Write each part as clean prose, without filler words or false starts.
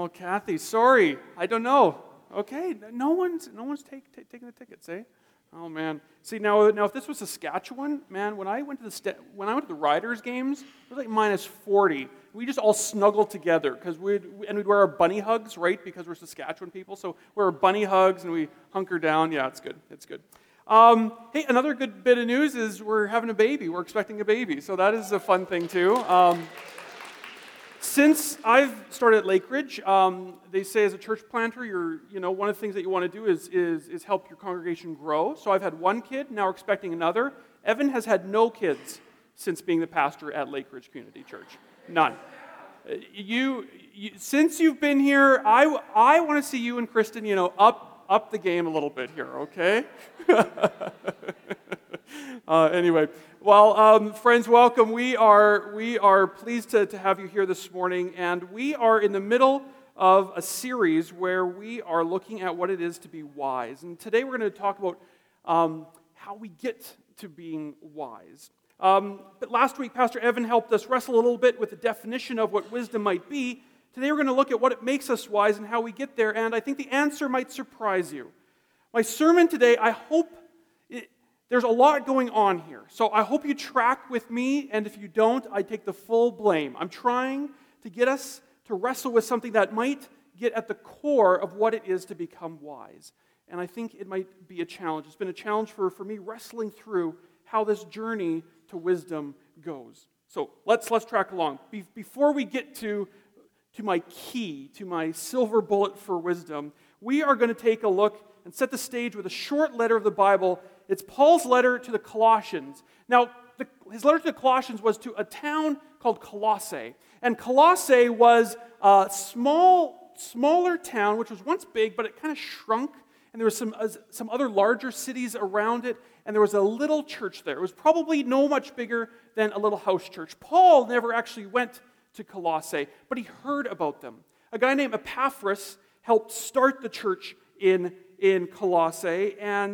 Kathy, sorry, I don't know. Okay, no one's taking the tickets, eh? Oh man. See now if this was Saskatchewan, man, when I went to the Riders games, it was like -40. We just all snuggled together because we'd wear our bunny hugs, right? Because we're Saskatchewan people, so we wear bunny hugs and we hunker down. Yeah, it's good. It's good. Hey, another good bit of news is we're having a baby. We're expecting a baby, so that is a fun thing too. Since I've started at Lakeridge, they say as a church planter, one of the things that you want to do is help your congregation grow. So I've had one kid, now we're expecting another. Evan has had no kids since being the pastor at Lakeridge Community Church. None. Since you've been here, I want to see you and Kristen, up the game a little bit here, okay? Anyway, well, friends, welcome. We are pleased to have you here this morning, and we are in the middle of a series where we are looking at what it is to be wise. And today we're going to talk about how we get to being wise. But last week, Pastor Evan helped us wrestle a little bit with the definition of what wisdom might be. Today we're going to look at what it makes us wise and how we get there, and I think the answer might surprise you. My sermon today, I hope there's a lot going on here. So I hope you track with me, and if you don't, I take the full blame. I'm trying to get us to wrestle with something that might get at the core of what it is to become wise. And I think it might be a challenge. It's been a challenge for me wrestling through how this journey to wisdom goes. So let's track along. Before we get to my key, to my silver bullet for wisdom, we are going to take a look and set the stage with a short letter of the Bible. It's Paul's letter to the Colossians. Now, his letter to the Colossians was to a town called Colossae. And Colossae was a smaller town, which was once big, but it kind of shrunk. And there was some other larger cities around it, and there was a little church there. It was probably no much bigger than a little house church. Paul never actually went to Colossae, but he heard about them. A guy named Epaphras helped start the church in Colossae, and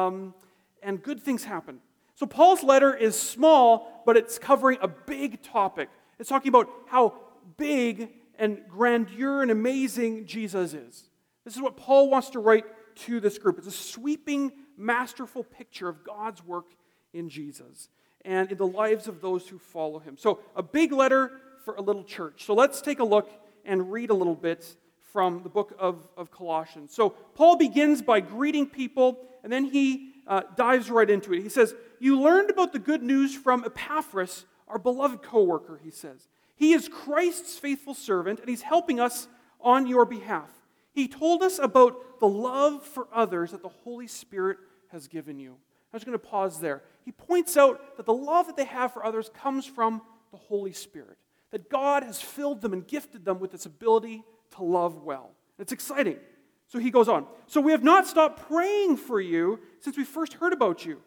good things happened. So Paul's letter is small, but it's covering a big topic. It's talking about how big and grandeur and amazing Jesus is. This is what Paul wants to write to this group. It's a sweeping, masterful picture of God's work in Jesus and in the lives of those who follow him. So a big letter for a little church. So let's take a look and read a little bit from the book of Colossians. So Paul begins by greeting people, and then he dives right into it. He says, "You learned about the good news from Epaphras, our beloved co-worker," he says. "He is Christ's faithful servant, and he's helping us on your behalf. He told us about the love for others that the Holy Spirit has given you." I'm just going to pause there. He points out that the love that they have for others comes from the Holy Spirit, that God has filled them and gifted them with this ability to love well. It's exciting. So he goes on. "So we have not stopped praying for you since we first heard about you.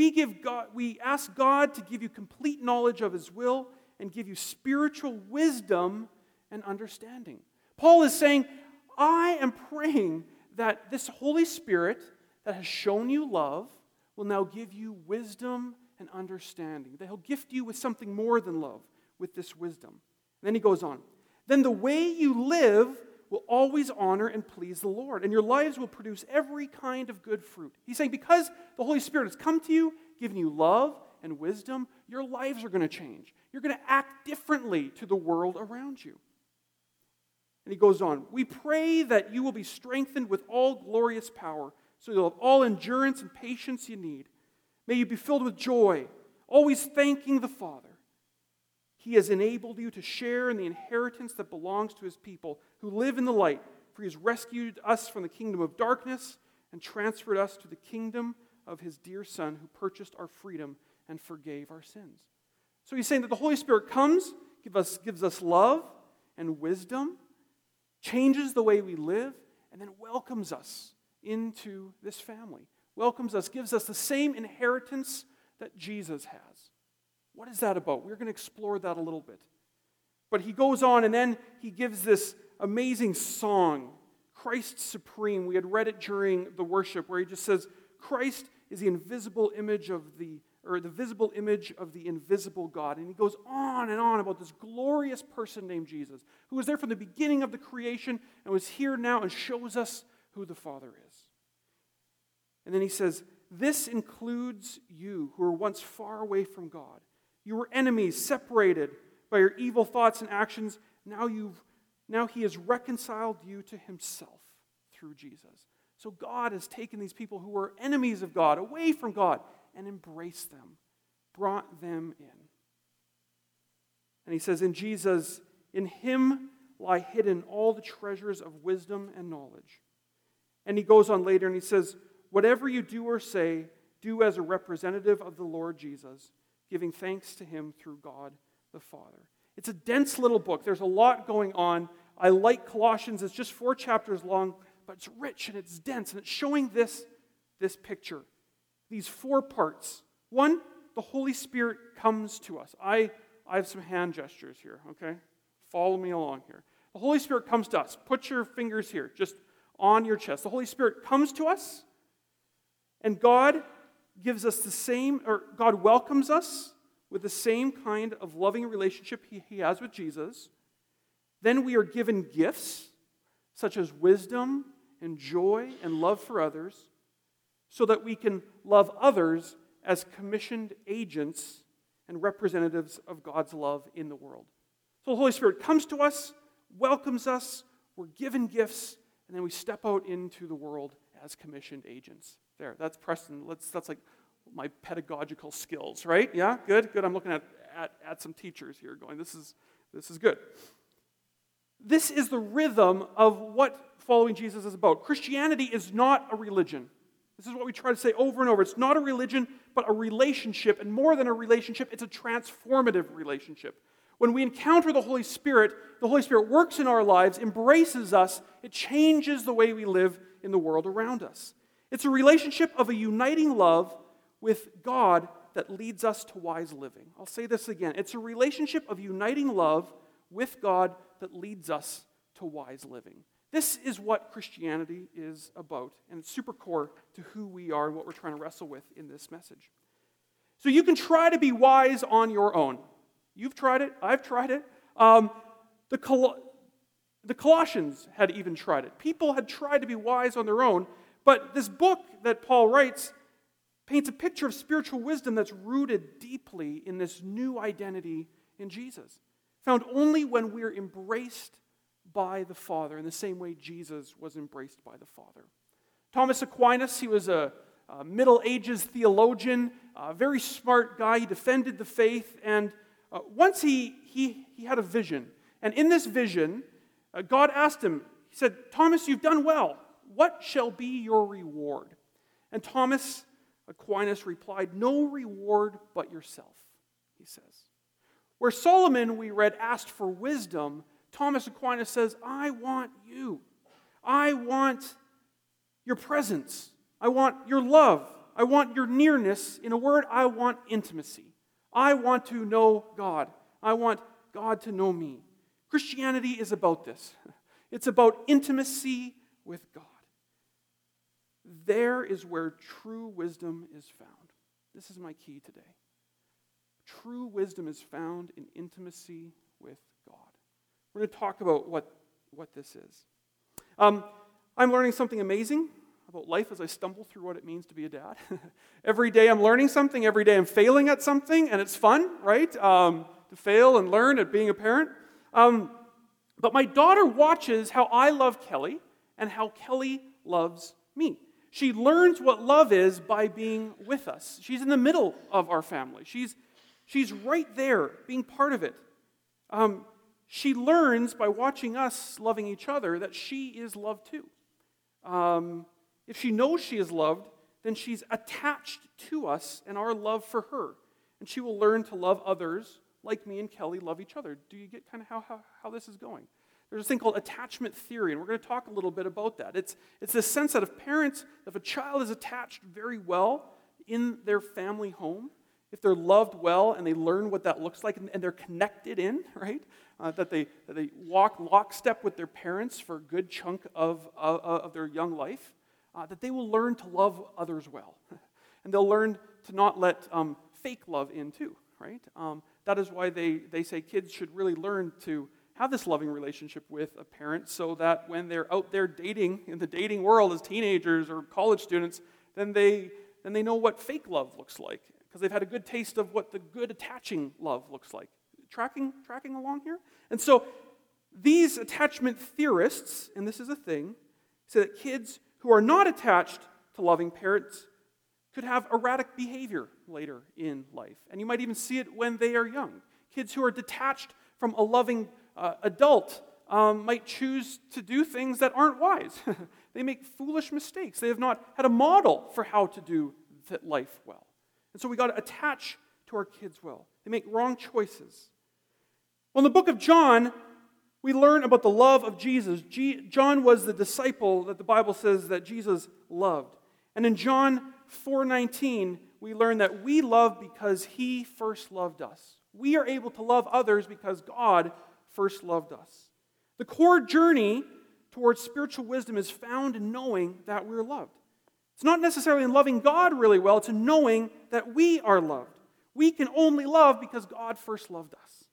We ask God to give you complete knowledge of his will and give you spiritual wisdom and understanding." Paul is saying, I am praying that this Holy Spirit that has shown you love will now give you wisdom and understanding, that he'll gift you with something more than love, with this wisdom. And then he goes on. "Then the way you live will always honor and please the Lord, and your lives will produce every kind of good fruit." He's saying because the Holy Spirit has come to you, given you love and wisdom, your lives are going to change. You're going to act differently to the world around you. And he goes on, "We pray that you will be strengthened with all glorious power, so you'll have all endurance and patience you need. May you be filled with joy, always thanking the Father. He has enabled you to share in the inheritance that belongs to his people who live in the light, for he has rescued us from the kingdom of darkness and transferred us to the kingdom of his dear Son, who purchased our freedom and forgave our sins." So he's saying that the Holy Spirit comes, gives us love and wisdom, changes the way we live, and then welcomes us into this family. Welcomes us, gives us the same inheritance that Jesus has. What is that about? We're going to explore that a little bit. But he goes on, and then he gives this amazing song, Christ Supreme. We had read it during the worship, where he just says, Christ is the invisible image of the or the visible image of the invisible God. And he goes on and on about this glorious person named Jesus, who was there from the beginning of the creation and was here now and shows us who the Father is. And then he says, this includes you who were once far away from God. You were enemies, separated by your evil thoughts and actions. Now he has reconciled you to himself through Jesus. So God has taken these people who were enemies of God, away from God, and embraced them, brought them in. And he says, in Jesus, in him lie hidden all the treasures of wisdom and knowledge. And he goes on later and he says, whatever you do or say, do as a representative of the Lord Jesus, giving thanks to him through God the Father. It's a dense little book. There's a lot going on. I like Colossians. It's just 4 chapters long, but it's rich and it's dense, and it's showing this picture. These 4 parts. 1, the Holy Spirit comes to us. I have some hand gestures here, okay? Follow me along here. The Holy Spirit comes to us. Put your fingers here, just on your chest. The Holy Spirit comes to us, and God gives us the same, or God welcomes us with the same kind of loving relationship he has with Jesus. Then we are given gifts, such as wisdom and joy and love for others, so that we can love others as commissioned agents and representatives of God's love in the world. So the Holy Spirit comes to us, welcomes us, we're given gifts, and then we step out into the world as commissioned agents. There, that's Preston. That's like my pedagogical skills, right? Yeah, good. I'm looking at some teachers here going, this is good. This is the rhythm of what following Jesus is about. Christianity is not a religion. This is what we try to say over and over. It's not a religion, but a relationship. And more than a relationship, it's a transformative relationship. When we encounter the Holy Spirit works in our lives, embraces us, it changes the way we live in the world around us. It's a relationship of a uniting love with God that leads us to wise living. I'll say this again. It's a relationship of uniting love with God that leads us to wise living. This is what Christianity is about, and it's super core to who we are and what we're trying to wrestle with in this message. So you can try to be wise on your own. You've tried it. I've tried it. The Colossians had even tried it. People had tried to be wise on their own, but this book that Paul writes paints a picture of spiritual wisdom that's rooted deeply in this new identity in Jesus, found only when we're embraced by the Father in the same way Jesus was embraced by the Father. Thomas Aquinas, he was a Middle Ages theologian, a very smart guy. He defended the faith, and once he had a vision. And in this vision, God asked him, he said, Thomas, you've done well. What shall be your reward? And Thomas Aquinas replied, no reward but yourself, he says. Where Solomon, we read, asked for wisdom, Thomas Aquinas says, I want you. I want your presence. I want your love. I want your nearness. In a word, I want intimacy. I want to know God. I want God to know me. Christianity is about this. It's about intimacy with God. There is where true wisdom is found. This is my key today. True wisdom is found in intimacy with God. We're going to talk about what this is. I'm learning something amazing about life as I stumble through what it means to be a dad. Every day I'm learning something. Every day I'm failing at something, and it's fun, right? To fail and learn at being a parent. But my daughter watches how I love Kelly and how Kelly loves me. She learns what love is by being with us. She's in the middle of our family. She's right there, being part of it. She learns by watching us loving each other that she is loved too. If she knows she is loved, then she's attached to us and our love for her. And she will learn to love others like me and Kelly love each other. Do you get kind of how this is going? There's a thing called attachment theory, and we're going to talk a little bit about that. It's this sense that if a child is attached very well in their family home, if they're loved well and they learn what that looks like and they're connected in, right? That they walk lockstep with their parents for a good chunk of their young life, that they will learn to love others well. And they'll learn to not let fake love in too, right? That is why they say kids should really learn to have this loving relationship with a parent so that when they're out there dating in the dating world as teenagers or college students, then they know what fake love looks like because they've had a good taste of what the good attaching love looks like. Tracking along here? And so these attachment theorists, and this is a thing, say that kids who are not attached to loving parents could have erratic behavior later in life. And you might even see it when they are young. Kids who are detached from a loving adult might choose to do things that aren't wise. They make foolish mistakes. They have not had a model for how to do life well. And so we got to attach to our kids well. They make wrong choices. Well, in the book of John, we learn about the love of Jesus. John was the disciple that the Bible says that Jesus loved. And in John 4:19, we learn that we love because he first loved us. We are able to love others because God first loved us. The core journey towards spiritual wisdom is found in knowing that we're loved. It's not necessarily in loving God really well, it's in knowing that we are loved. We can only love because God first loved us.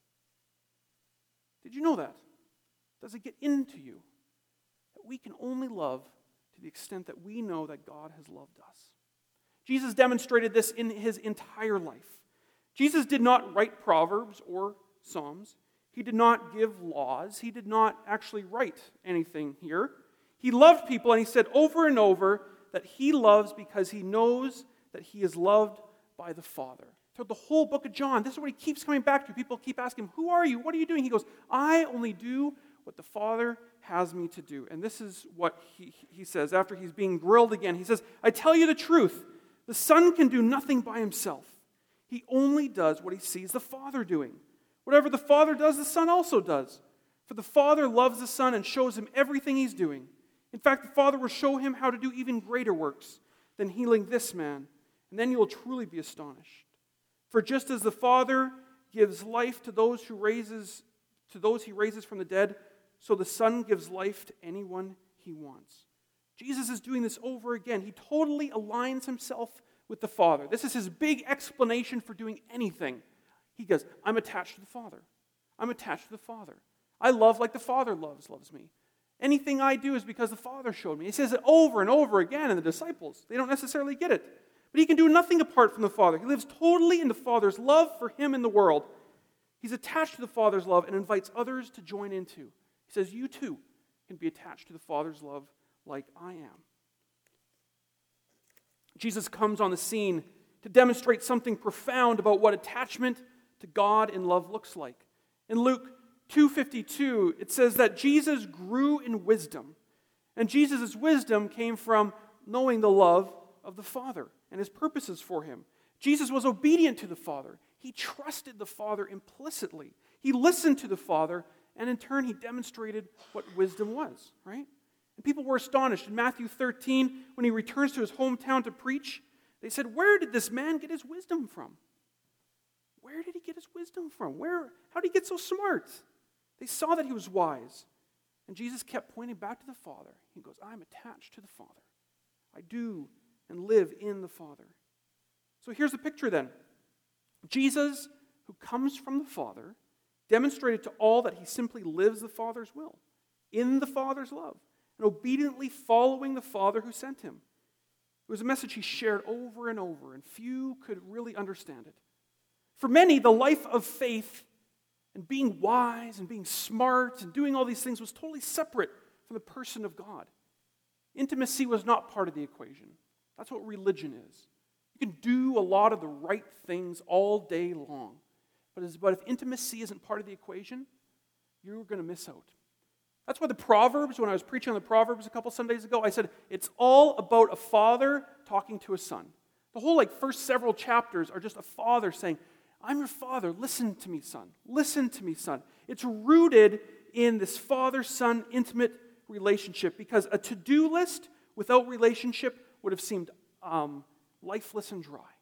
Did you know that? Does it get into you that we can only love to the extent that we know that God has loved us? Jesus demonstrated this in his entire life. Jesus did not write Proverbs or Psalms. He did not give laws. He did not actually write anything here. He loved people, and he said over and over that he loves because he knows that he is loved by the Father. Throughout the whole book of John, this is what he keeps coming back to. People keep asking him, who are you? What are you doing? He goes, I only do what the Father has me to do. And this is what he says after he's being grilled again. He says, I tell you the truth. The Son can do nothing by himself. He only does what he sees the Father doing. Whatever the Father does, the Son also does. For the Father loves the Son and shows him everything he's doing. In fact, the Father will show him how to do even greater works than healing this man. And then you will truly be astonished. For just as the Father gives life to those he raises from the dead, so the Son gives life to anyone he wants. Jesus is doing this over again. He totally aligns himself with the Father. This is his big explanation for doing anything. He goes, I'm attached to the Father. I'm attached to the Father. I love like the Father loves me. Anything I do is because the Father showed me. He says it over and over again, and the disciples, they don't necessarily get it. But he can do nothing apart from the Father. He lives totally in the Father's love for him in the world. He's attached to the Father's love and invites others to join in too. He says, you too can be attached to the Father's love like I am. Jesus comes on the scene to demonstrate something profound about what attachment to God in love looks like. In Luke 2:52, it says that Jesus grew in wisdom. And Jesus' wisdom came from knowing the love of the Father and his purposes for him. Jesus was obedient to the Father. He trusted the Father implicitly. He listened to the Father, and in turn, he demonstrated what wisdom was, right? And people were astonished. In Matthew 13, when he returns to his hometown to preach, they said, where did this man get his wisdom from? Where did he get his wisdom from? How did he get so smart? They saw that he was wise. And Jesus kept pointing back to the Father. He goes, I'm attached to the Father. I do and live in the Father. So here's the picture then. Jesus, who comes from the Father, demonstrated to all that he simply lives the Father's will, in the Father's love, and obediently following the Father who sent him. It was a message he shared over and over, and few could really understand it. For many, the life of faith and being wise and being smart and doing all these things was totally separate from the person of God. Intimacy was not part of the equation. That's what religion is. You can do a lot of the right things all day long. But if intimacy isn't part of the equation, you're going to miss out. That's why the Proverbs, when I was preaching on the Proverbs a couple Sundays ago, I said it's all about a father talking to a son. The whole first several chapters are just a father saying, I'm your father, listen to me, son. Listen to me, son. It's rooted in this father-son intimate relationship because a to-do list without relationship would have seemed lifeless and dry.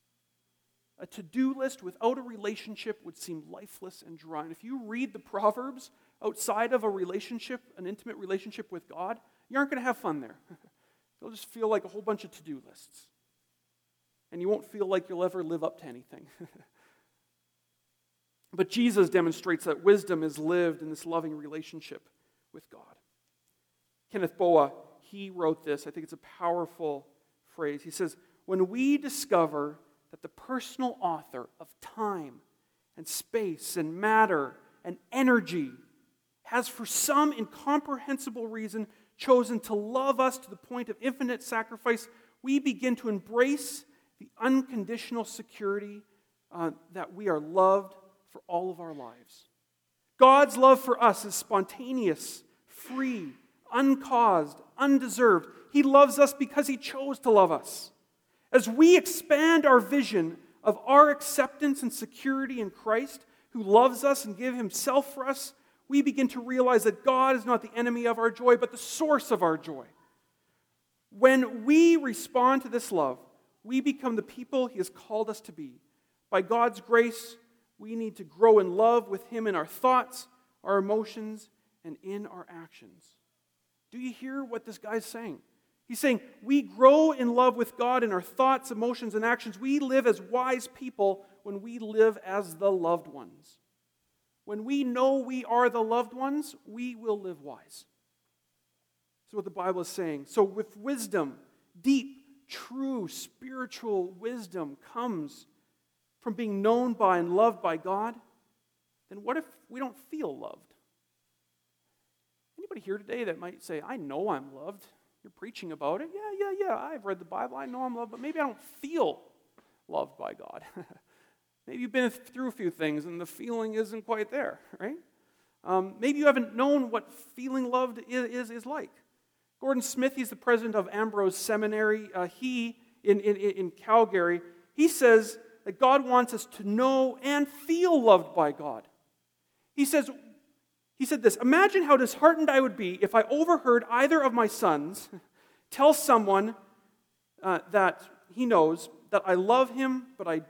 A to-do list without a relationship would seem lifeless and dry. And if you read the Proverbs outside of a relationship, an intimate relationship with God, you aren't going to have fun there. You'll just feel like a whole bunch of to-do lists. and you won't feel like you'll ever live up to anything. But Jesus demonstrates that wisdom is lived in this loving relationship with God. Kenneth Boa, he wrote this. I think it's a powerful phrase. He says, when we discover that the personal author of time and space and matter and energy has for some incomprehensible reason chosen to love us to the point of infinite sacrifice, we begin to embrace the unconditional security that we are loved for all of our lives. God's love for us is spontaneous, free, uncaused, undeserved. He loves us because He chose to love us. As we expand our vision of our acceptance and security in Christ, who loves us and gives Himself for us, we begin to realize that God is not the enemy of our joy, but the source of our joy. When we respond to this love, we become the people He has called us to be. By God's grace, we need to grow in love with Him in our thoughts, our emotions, and in our actions. Do you hear what this guy's saying? He's saying, we grow in love with God in our thoughts, emotions, and actions. We live as wise people when we live as the loved ones. When we know we are the loved ones, we will live wise. That's what the Bible is saying. So with wisdom, deep, true, spiritual wisdom comes from being known by and loved by God. Then what if we don't feel loved? Anybody here today that might say, I know I'm loved. You're preaching about it. Yeah. I've read the Bible. I know I'm loved, but maybe I don't feel loved by God. Maybe you've been through a few things and the feeling isn't quite there, right? Maybe you haven't known what feeling loved is like. Gordon Smith, he's the president of Ambrose Seminary. He, in Calgary, he says that God wants us to know and feel loved by God. He said this, imagine how disheartened I would be if I overheard either of my sons tell someone that he knows that I love him,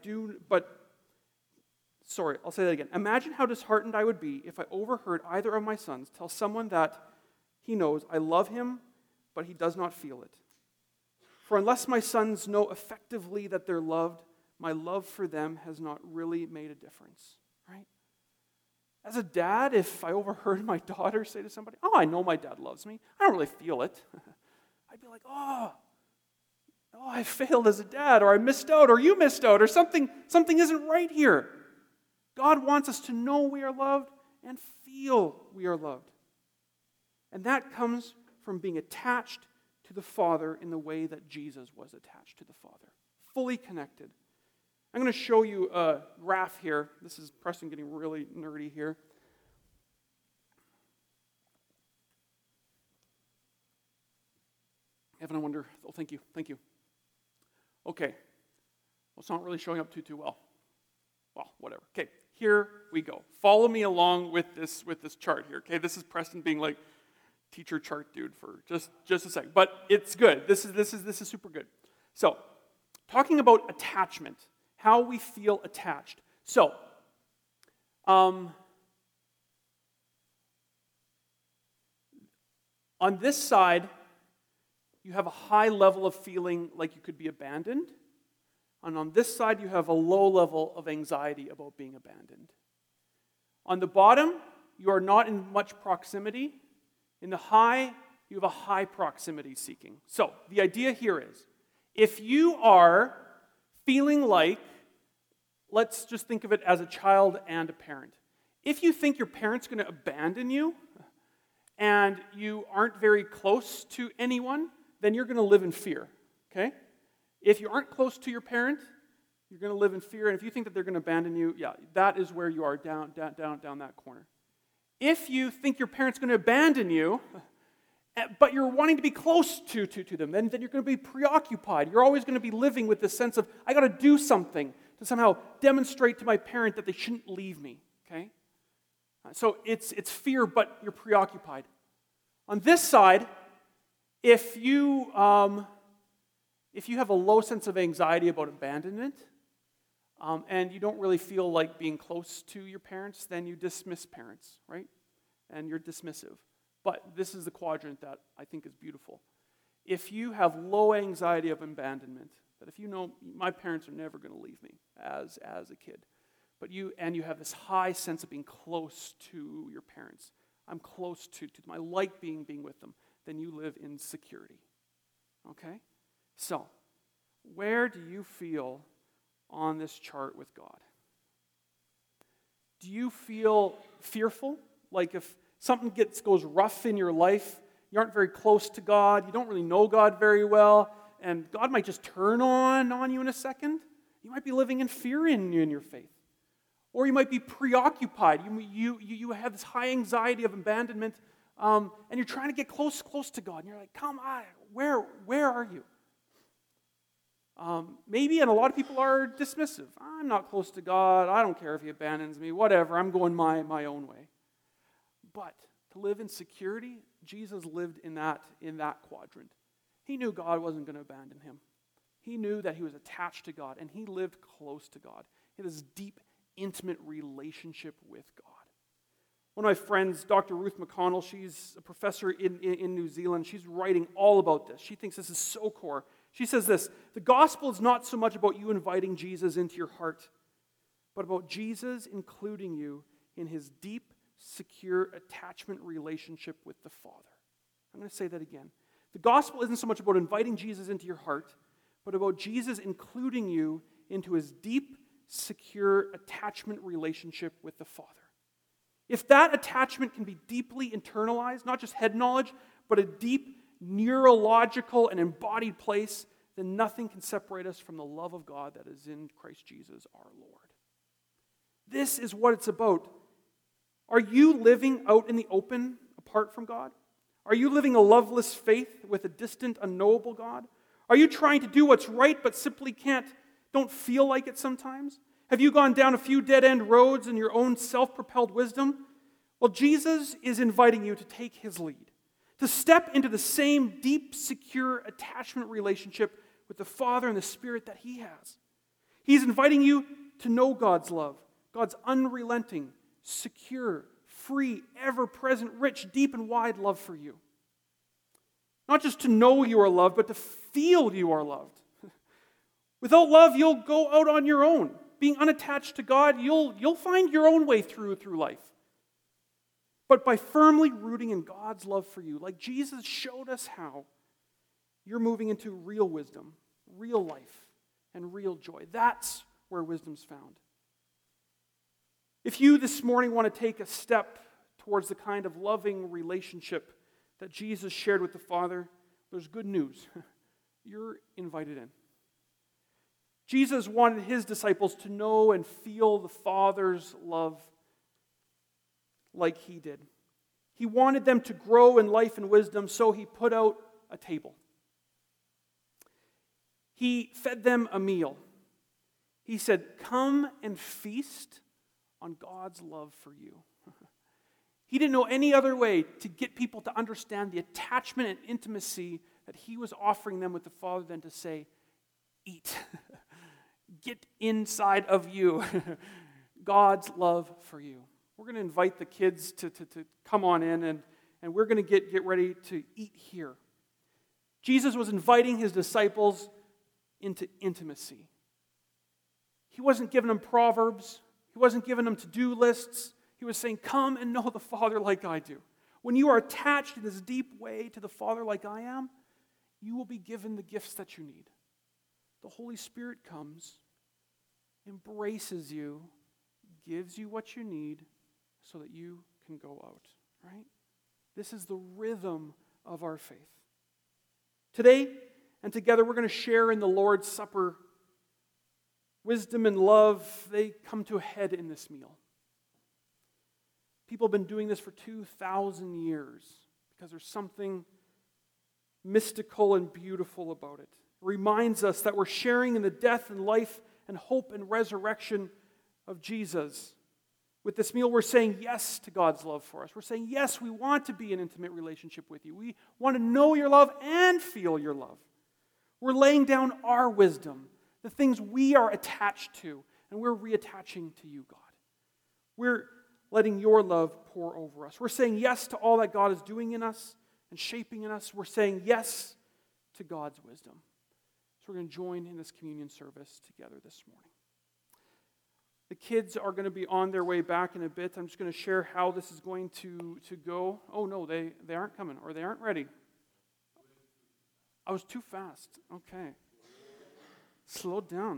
I'll say that again. Imagine how disheartened I would be if I overheard either of my sons tell someone that he knows I love him, but he does not feel it. For unless my sons know effectively that they're loved, my love for them has not really made a difference, right? As a dad, if I overheard my daughter say to somebody, oh, I know my dad loves me, I don't really feel it. I'd be like, oh, I failed as a dad, or I missed out, or you missed out, or something isn't right here. God wants us to know we are loved and feel we are loved. And that comes from being attached to the Father in the way that Jesus was attached to the Father. Fully connected. I'm going to show you a graph here. This is Preston getting really nerdy here. Evan, I wonder, oh, thank you. Okay. Well, it's not really showing up too well. Well, whatever. Okay, here we go. Follow me along with this chart here. Okay, this is Preston being like teacher chart dude for just a second, but it's good. This is super good. So, talking about attachment, how we feel attached. So, on this side, you have a high level of feeling like you could be abandoned. And on this side, you have a low level of anxiety about being abandoned. On the bottom, you are not in much proximity. In the high, you have a high proximity seeking. So, the idea here is, if you are feeling like, let's just think of it as a child and a parent. If you think your parent's going to abandon you, and you aren't very close to anyone, then you're going to live in fear, okay? If you aren't close to your parent, you're going to live in fear. And if you think that they're going to abandon you, that is where you are down that corner. If you think your parent's going to abandon you, but you're wanting to be close to them, then you're going to be preoccupied. You're always going to be living with this sense of, I got to do something to somehow demonstrate to my parent that they shouldn't leave me, okay? So it's fear, but you're preoccupied. On this side, if you have a low sense of anxiety about abandonment, and you don't really feel like being close to your parents, then you dismiss parents, right? And you're dismissive. But this is the quadrant that I think is beautiful. If you have low anxiety of abandonment, That if you know, my parents are never going to leave me as a kid. But you have this high sense of being close to your parents. I'm close to them. I like being with them. Then you live in security. Okay? So, where do you feel on this chart with God? Do you feel fearful? Like if something goes rough in your life, you aren't very close to God, you don't really know God very well, and God might just turn on you in a second? You might be living in fear in your faith. Or you might be preoccupied. You have this high anxiety of abandonment, and you're trying to get close to God. And you're like, come on, where are you? Maybe, and a lot of people are dismissive. I'm not close to God. I don't care if He abandons me. Whatever. I'm going my own way. But to live in security, Jesus lived in that quadrant. He knew God wasn't going to abandon him. He knew that he was attached to God, and he lived close to God. He had this deep, intimate relationship with God. One of my friends, Dr. Ruth McConnell, she's a professor in New Zealand. She's writing all about this. She thinks this is so core. She says this: the gospel is not so much about you inviting Jesus into your heart, but about Jesus including you in his deep, secure attachment relationship with the Father. I'm going to say that again. The gospel isn't so much about inviting Jesus into your heart, but about Jesus including you into his deep, secure attachment relationship with the Father. If that attachment can be deeply internalized, not just head knowledge, but a deep neurological and embodied place, then nothing can separate us from the love of God that is in Christ Jesus our Lord. This is what it's about. Are you living out in the open apart from God? Are you living a loveless faith with a distant, unknowable God? Are you trying to do what's right but simply don't feel like it sometimes? Have you gone down a few dead-end roads in your own self-propelled wisdom? Well, Jesus is inviting you to take his lead, to step into the same deep, secure attachment relationship with the Father and the Spirit that he has. He's inviting you to know God's love, God's unrelenting, secure, free, ever-present, rich, deep, and wide love for you. Not just to know you are loved, but to feel you are loved. Without love, you'll go out on your own. Being unattached to God, you'll find your own way through life. But by firmly rooting in God's love for you, like Jesus showed us how, you're moving into real wisdom, real life, and real joy. That's where wisdom's found. If you this morning want to take a step towards the kind of loving relationship that Jesus shared with the Father, there's good news. You're invited in. Jesus wanted his disciples to know and feel the Father's love like he did. He wanted them to grow in life and wisdom, so he put out a table. He fed them a meal. He said, "Come and feast on God's love for you." He didn't know any other way to get people to understand the attachment and intimacy that he was offering them with the Father than to say, "Eat." Get inside of you God's love for you. We're going to invite the kids to come on in, and we're going to get ready to eat here. Jesus was inviting his disciples into intimacy. He wasn't giving them proverbs. He wasn't giving them to-do lists. He was saying, come and know the Father like I do. When you are attached in this deep way to the Father like I am, you will be given the gifts that you need. The Holy Spirit comes, embraces you, gives you what you need so that you can go out, right? This is the rhythm of our faith. Today and together we're going to share in the Lord's Supper. Wisdom and love, they come to a head in this meal. People have been doing this for 2,000 years because there's something mystical and beautiful about it. It reminds us that we're sharing in the death and life and hope and resurrection of Jesus. With this meal, we're saying yes to God's love for us. We're saying, yes, we want to be in intimate relationship with you. We want to know your love and feel your love. We're laying down our wisdom, the things we are attached to, and we're reattaching to you, God. We're letting your love pour over us. We're saying yes to all that God is doing in us and shaping in us. We're saying yes to God's wisdom. So we're going to join in this communion service together this morning. The kids are going to be on their way back in a bit. I'm just going to share how this is going to go. Oh, no, they aren't coming, or they aren't ready. I was too fast. Okay. Slow down.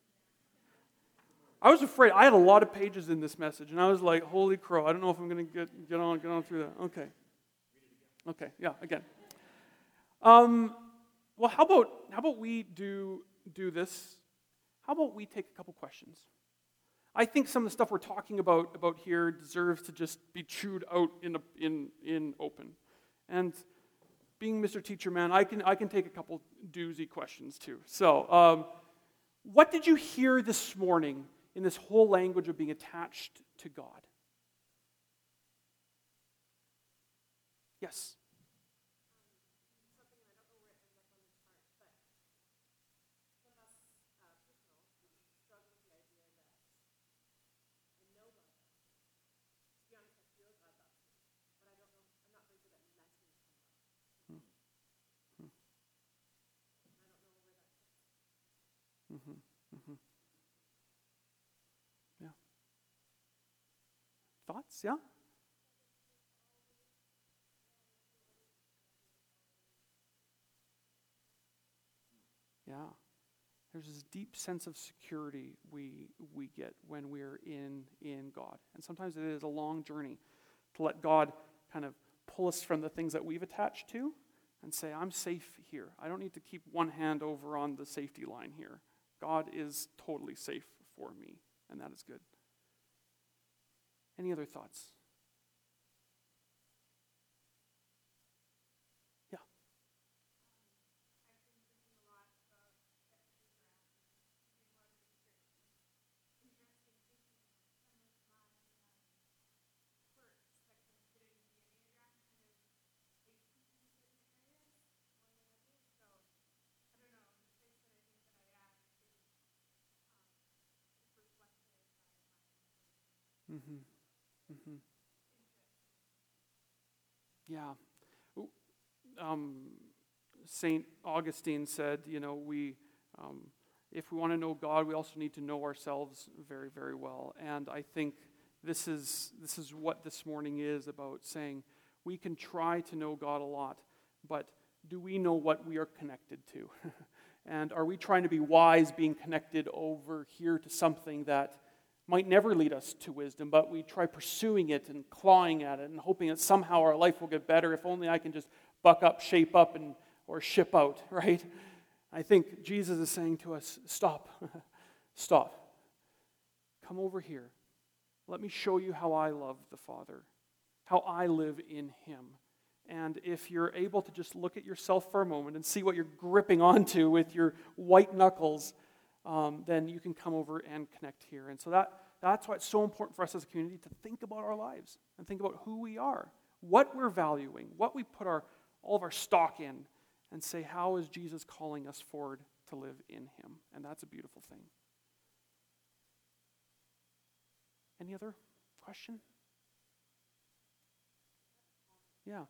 I was afraid. I had a lot of pages in this message, and I was like, holy crow, I don't know if I'm going to get on through that. Okay, yeah, again. Well, how about we do this? How about we take a couple questions? I think some of the stuff we're talking about here deserves to just be chewed out in open. And being Mr. Teacher Man, I can take a couple doozy questions too. So, what did you hear this morning in this whole language of being attached to God? Yes. Mm-hmm. Mm-hmm. Yeah. Thoughts? Yeah? Yeah. There's this deep sense of security we get when we're in God. And sometimes it is a long journey to let God kind of pull us from the things that we've attached to and say, I'm safe here. I don't need to keep one hand over on the safety line here. God is totally safe for me, and that is good. Any other thoughts? Yeah. Mm-hmm. Mm-hmm. Yeah. St. Augustine said, if we want to know God, we also need to know ourselves very, very well. And I think this is what this morning is about, saying we can try to know God a lot, but do we know what we are connected to? And are we trying to be wise being connected over here to something that might never lead us to wisdom, but we try pursuing it and clawing at it and hoping that somehow our life will get better if only I can just buck up, shape up, or ship out, right? I think Jesus is saying to us, stop. Stop. Come over here. Let me show you how I love the Father, how I live in Him. And if you're able to just look at yourself for a moment and see what you're gripping onto with your white knuckles, then you can come over and connect here. And so that's why it's so important for us as a community to think about our lives and think about who we are, what we're valuing, what we put all of our stock in, and say, how is Jesus calling us forward to live in Him? And that's a beautiful thing. Any other question? Yeah.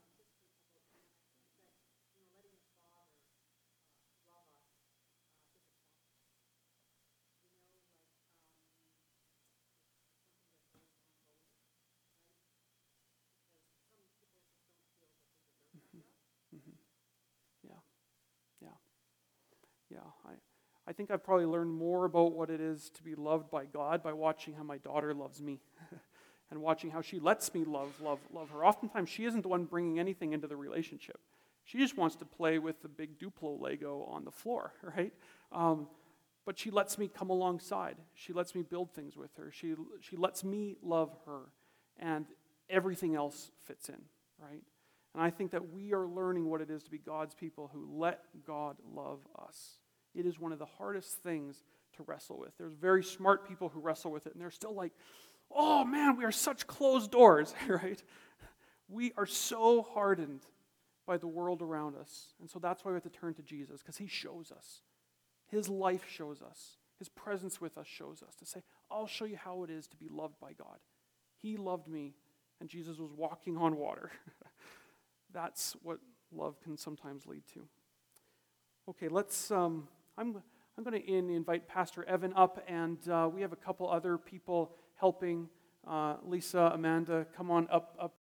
Mm-hmm. Yeah. Yeah. Yeah. I think I've probably learned more about what it is to be loved by God by watching how my daughter loves me and watching how she lets me love her. Oftentimes, she isn't the one bringing anything into the relationship. She just wants to play with the big Duplo Lego on the floor, right? But she lets me come alongside. She lets me build things with her. She lets me love her, and everything else fits in, right? And I think that we are learning what it is to be God's people who let God love us. It is one of the hardest things to wrestle with. There's very smart people who wrestle with it, and they're still like, oh man, we are such closed doors, right? We are so hardened by the world around us. And so that's why we have to turn to Jesus, because He shows us. His life shows us. His presence with us shows us to say, I'll show you how it is to be loved by God. He loved me, and Jesus was walking on water. That's what love can sometimes lead to. Okay, let's, I'm I'm going to invite Pastor Evan up, and we have a couple other people helping. Lisa, Amanda, come on up